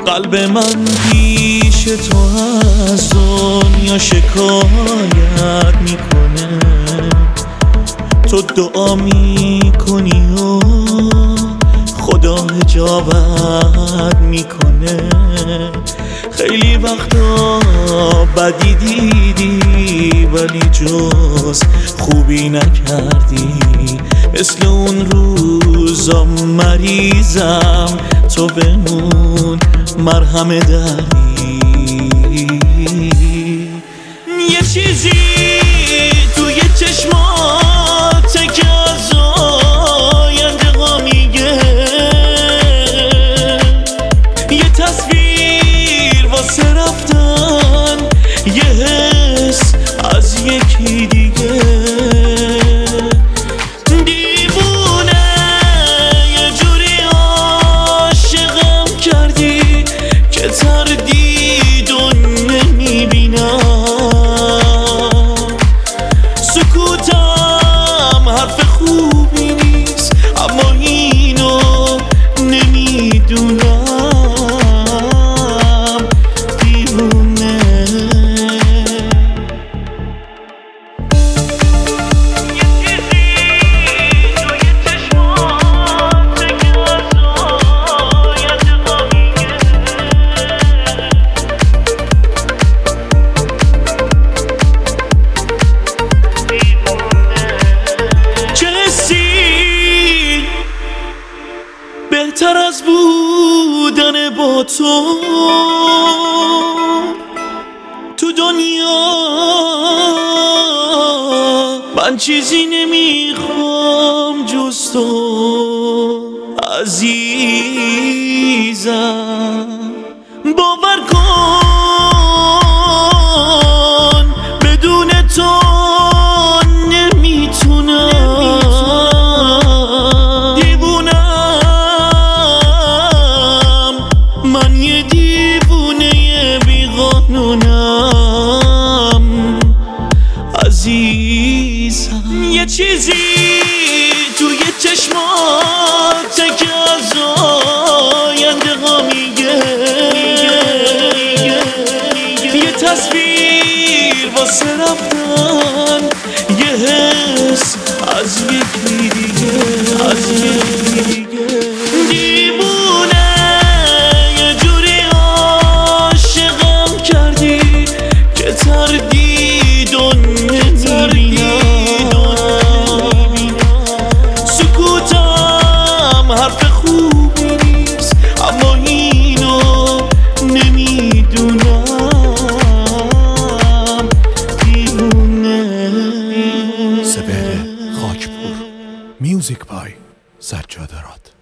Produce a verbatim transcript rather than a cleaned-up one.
قلب من پیش تو از دنیا شکایت میکنه، تو دعا میکنی و خدا حجابت میکنه. خیلی وقتا بدی دیدی ولی جز خوبی نکردی، مثل اون روزا مریضم تو بمون مرهم دردی. یه چیزی توی چشمات که از آینده ها میگه، یه تصویر واسه رفتن، یه حس از یکی دیگه. دیوونه یه جوری عاشقم کردی که تردید و نمیبینم، سکوتم حرف خوبی نیست اما اینو نمیدونم. دیوونه بهتر از بودن با تو تو دنیا من چیزی نمیخوام جز تو عزیزم. باور کن بدون تو عزیزم. یه چیزی توی چشمات که از آینده ها میگه، یه تصویر واسه رفتن، یه حس از یکی دیگه، از یکی دیگه. دیوونه یه جوری عاشقم کردی که تردید و سکوتم حرف خوبی نیست اما اینو نمیدونم. دیوونه. سپهر خاکپور، میوزیک بای سجاد راد.